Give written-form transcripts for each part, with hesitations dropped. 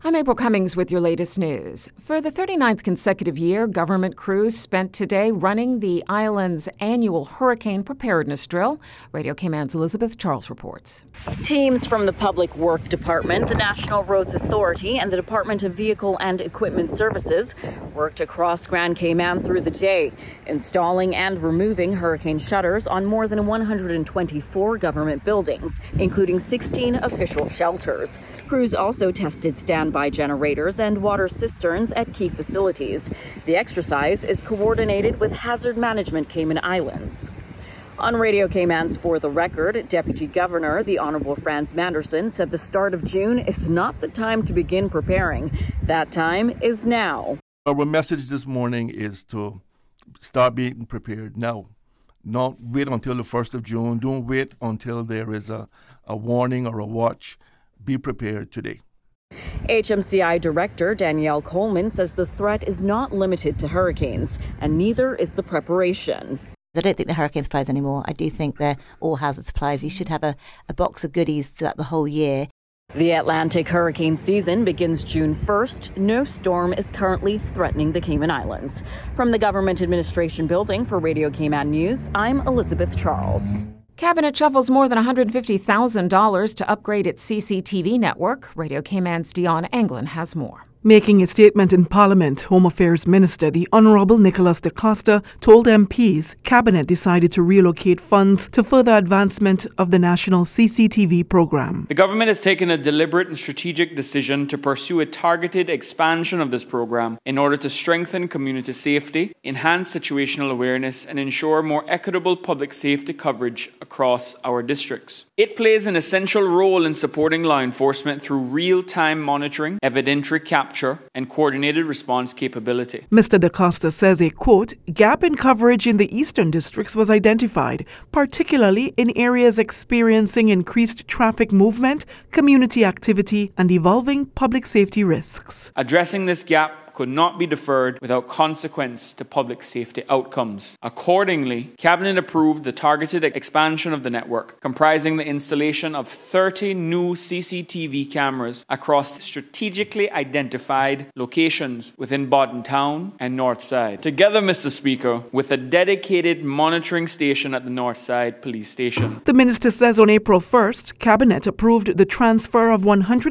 I'm April Cummings with your latest news. For the 39th consecutive year, government crews spent today running the island's annual hurricane preparedness drill. Radio Cayman's Elizabeth Charles reports. Teams from the Public Works Department, the National Roads Authority, and the Department of Vehicle and Equipment Services worked across Grand Cayman through the day, installing and removing hurricane shutters on more than 124 government buildings, including 16 official shelters. Crews also tested standby generators and water cisterns at key facilities. The exercise is coordinated with Hazard Management Cayman Islands. On Radio Cayman's For the Record, Deputy Governor, the Honourable Franz Manderson, said the start of June is not the time to begin preparing. That time is now. Our message this morning is to start being prepared now. Don't wait until the 1st of June. Don't wait until there is a warning or a watch. Be prepared today. HMCI Director Danielle Coleman says the threat is not limited to hurricanes, and neither is the preparation. I don't think the hurricane supplies anymore. I do think they're all hazard supplies. You should have a box of goodies throughout the whole year. The Atlantic hurricane season begins June 1st. No storm is currently threatening the Cayman Islands. From the Government Administration Building for Radio Cayman News, I'm Elizabeth Charles. Cabinet shuffles more than $150,000 to upgrade its CCTV network. Radio Cayman's Dion Anglin has more. Making a statement in Parliament, Home Affairs Minister the Honourable Nicholas Da Costa told MPs Cabinet decided to relocate funds to further advancement of the national CCTV programme. The government has taken a deliberate and strategic decision to pursue a targeted expansion of this programme in order to strengthen community safety, enhance situational awareness and ensure more equitable public safety coverage across our districts. It plays an essential role in supporting law enforcement through real-time monitoring, evidentiary capture and coordinated response capability. Mr. Da Costa says a, quote, gap in coverage in the eastern districts was identified, particularly in areas experiencing increased traffic movement, community activity, and evolving public safety risks. Addressing this gap could not be deferred without consequence to public safety outcomes. Accordingly, Cabinet approved the targeted expansion of the network, comprising the installation of 30 new CCTV cameras across strategically identified locations within Bodden Town and Northside. Together, Mr. Speaker, with a dedicated monitoring station at the Northside Police Station. The minister says on April 1st, Cabinet approved the transfer of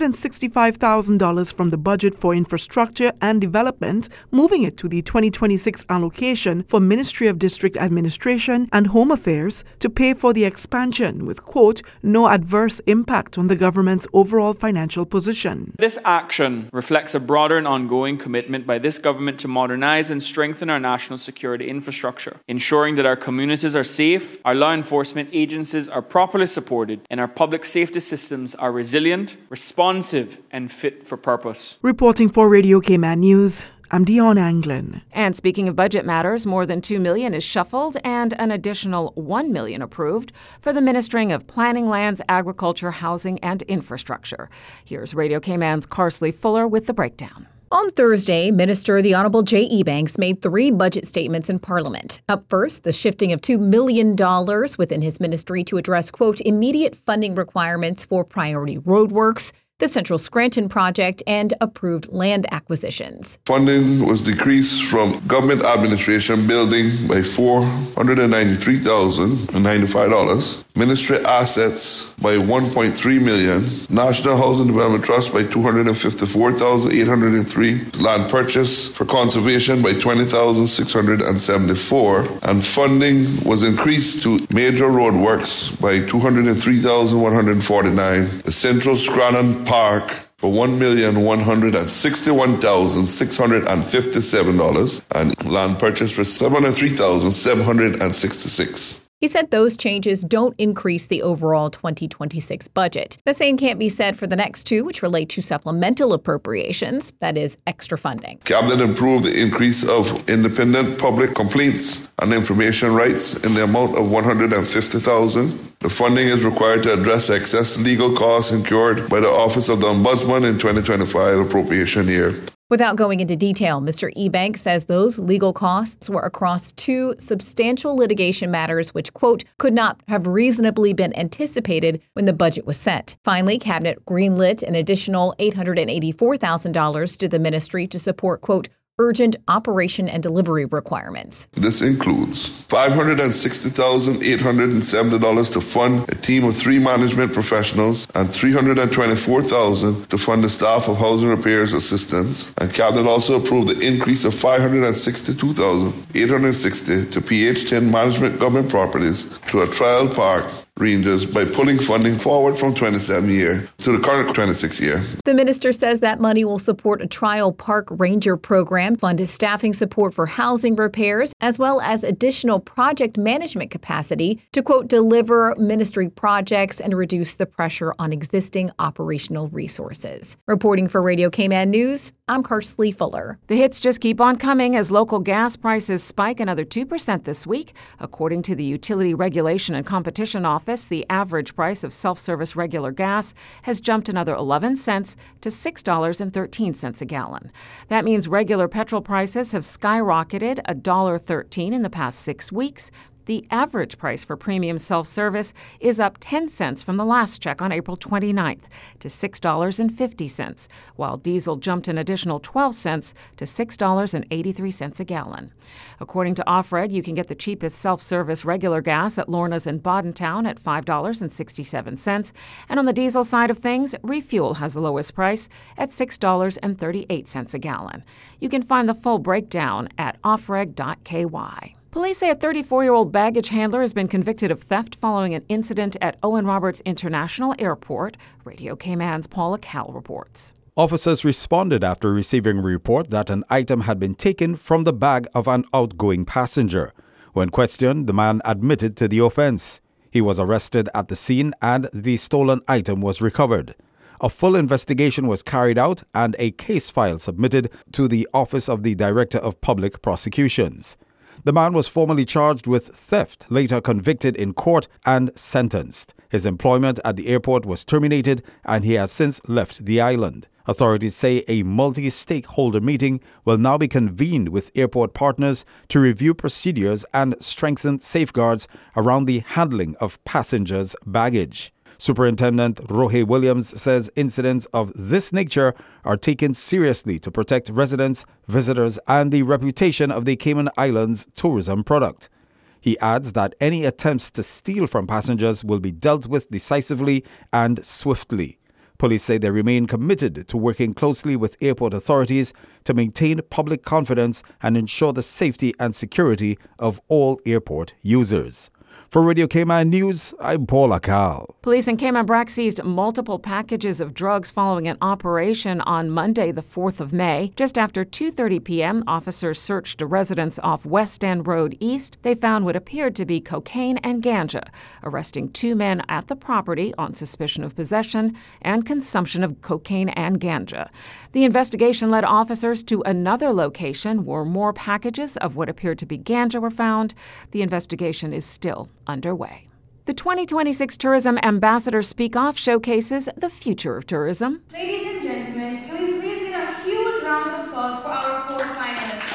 $165,000 from the budget for infrastructure and development, moving it to the 2026 allocation for Ministry of District Administration and Home Affairs to pay for the expansion with, quote, no adverse impact on the government's overall financial position. This action reflects a broader and ongoing commitment by this government to modernize and strengthen our national security infrastructure, ensuring that our communities are safe, our law enforcement agencies are properly supported, and our public safety systems are resilient, responsive, and fit for purpose. Reporting for Radio Cayman News, I'm Dion Anglin. And speaking of budget matters, more than $2 million is shuffled and an additional $1 million approved for the Ministering of Planning, Lands, Agriculture, Housing and Infrastructure. Here's Radio Cayman's Carsley Fuller with the breakdown. On Thursday, Minister the Honourable J. Ebanks made 3 budget statements in Parliament. Up first, the shifting of $2 million within his ministry to address, quote, immediate funding requirements for priority roadworks, the Central Scranton project, and approved land acquisitions. Funding was decreased from government administration building by $493,095, ministry assets by $1.3 million, National Housing Development Trust by $254,803, land purchase for conservation by $20,674, and funding was increased to major road works by $203,149, the Central Scranton Park for $1,161,657 and land purchase for $703,766. He said those changes don't increase the overall 2026 budget. The same can't be said for the next 2, which relate to supplemental appropriations, that is, extra funding. Cabinet approved the increase of independent public complaints and information rights in the amount of $150,000. The funding is required to address excess legal costs incurred by the Office of the Ombudsman in 2025 appropriation year. Without going into detail, Mr. Ebanks says those legal costs were across two substantial litigation matters which, quote, could not have reasonably been anticipated when the budget was set. Finally, Cabinet greenlit an additional $884,000 to the ministry to support, quote, urgent operation and delivery requirements. This includes $560,870 to fund a team of 3 management professionals and $324,000 to fund the staff of housing repairs assistants. And Cabinet also approved the increase of $562,860 to PH10 management government properties to a trial park ranges by pulling funding forward from 27 year to the current 26 year. The minister says that money will support a trial park ranger program, fund staffing support for housing repairs, as well as additional project management capacity to, quote, deliver ministry projects and reduce the pressure on existing operational resources. Reporting for Radio Cayman News, I'm Karsley Fuller. The hits just keep on coming as local gas prices spike another 2% this week. According to the Utility Regulation and Competition Office, the average price of self-service regular gas has jumped another 11 cents to $6.13 a gallon. That means regular petrol prices have skyrocketed $1.13 in the past 6 weeks. The average price for premium self-service is up 10 cents from the last check on April 29th to $6.50, while diesel jumped an additional 12 cents to $6.83 a gallon. According to Offreg, you can get the cheapest self-service regular gas at Lorna's in Bodentown at $5.67. And on the diesel side of things, Refuel has the lowest price at $6.38 a gallon. You can find the full breakdown at offreg.ky. Police say a 34-year-old baggage handler has been convicted of theft following an incident at Owen Roberts International Airport. Radio Cayman's Paula Cal reports. Officers responded after receiving a report that an item had been taken from the bag of an outgoing passenger. When questioned, the man admitted to the offense. He was arrested at the scene and the stolen item was recovered. A full investigation was carried out and a case file submitted to the Office of the Director of Public Prosecutions. The man was formally charged with theft, later convicted in court and sentenced. His employment at the airport was terminated and he has since left the island. Authorities say a multi-stakeholder meeting will now be convened with airport partners to review procedures and strengthen safeguards around the handling of passengers' baggage. Superintendent Rohe Williams says incidents of this nature are taken seriously to protect residents, visitors, and the reputation of the Cayman Islands tourism product. He adds that any attempts to steal from passengers will be dealt with decisively and swiftly. Police say they remain committed to working closely with airport authorities to maintain public confidence and ensure the safety and security of all airport users. For Radio Cayman News, I'm Paula Cal. Police in Cayman Brac seized multiple packages of drugs following an operation on Monday, the 4th of May. Just after 2:30 p.m., officers searched a residence off West End Road East. They found what appeared to be cocaine and ganja, arresting 2 men at the property on suspicion of possession and consumption of cocaine and ganja. The investigation led officers to another location where more packages of what appeared to be ganja were found. The investigation is still underway. The 2026 Tourism Ambassador Speak-Off showcases the future of tourism. Ladies and gentlemen, can we please get a huge round of applause for our 4 finalists?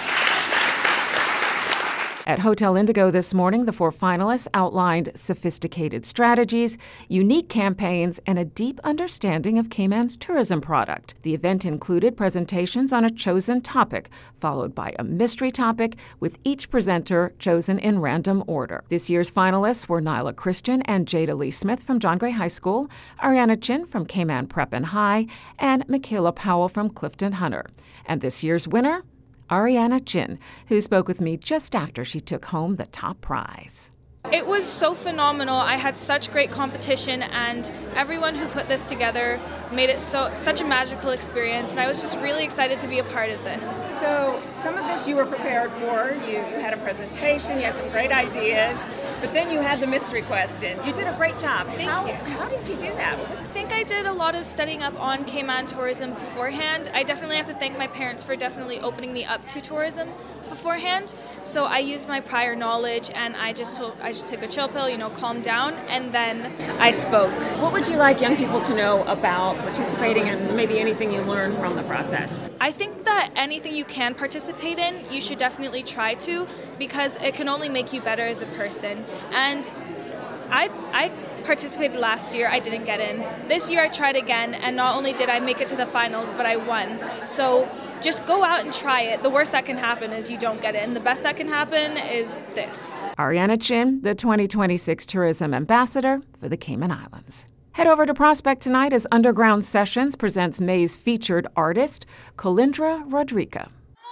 At Hotel Indigo this morning, the 4 finalists outlined sophisticated strategies, unique campaigns, and a deep understanding of Cayman's tourism product. The event included presentations on a chosen topic, followed by a mystery topic, with each presenter chosen in random order. This year's finalists were Nyla Christian and Jada Lee Smith from John Gray High School, Ariana Chin from Cayman Prep and High, and Michaela Powell from Clifton Hunter. And this year's winner? Ariana Chin, who spoke with me just after she took home the top prize. It was so phenomenal. I had such great competition, and everyone who put this together made it such a magical experience, and I was just really excited to be a part of this. So some of this you were prepared for. You had a presentation, you had some great ideas, But then you had the mystery question. You did a great job. Thank you. How did you do that? I think I did a lot of studying up on Cayman tourism beforehand. I definitely have to thank my parents for definitely opening me up to tourism beforehand. So I used my prior knowledge and I just took a chill pill, calmed down, and then I spoke. What would you like young people to know about participating and maybe anything you learned from the process? I think that anything you can participate in, you should definitely try to, because it can only make you better as a person. And I participated last year, I didn't get in. This year I tried again, and not only did I make it to the finals, but I won. So just go out and try it. The worst that can happen is you don't get in. The best that can happen is this. Ariana Chin, the 2026 Tourism Ambassador for the Cayman Islands. Head over to Prospect tonight as Underground Sessions presents May's featured artist, Colindra Rodriga.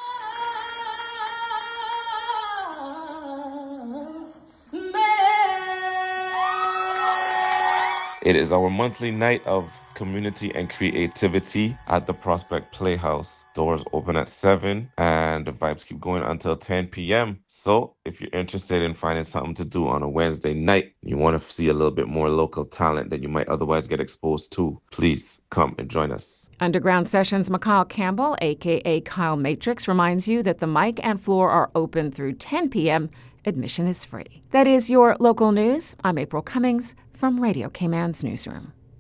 It is our monthly night of community and creativity at the Prospect Playhouse. Doors open at 7 and the vibes keep going until 10 p.m. So if you're interested in finding something to do on a Wednesday night, you want to see a little bit more local talent that you might otherwise get exposed to, please come and join us. Underground Sessions' McCall Campbell, a.k.a. Kyle Matrix, reminds you that the mic and floor are open through 10 p.m. Admission is free. That is your local news. I'm April Cummings from Radio Cayman's Newsroom.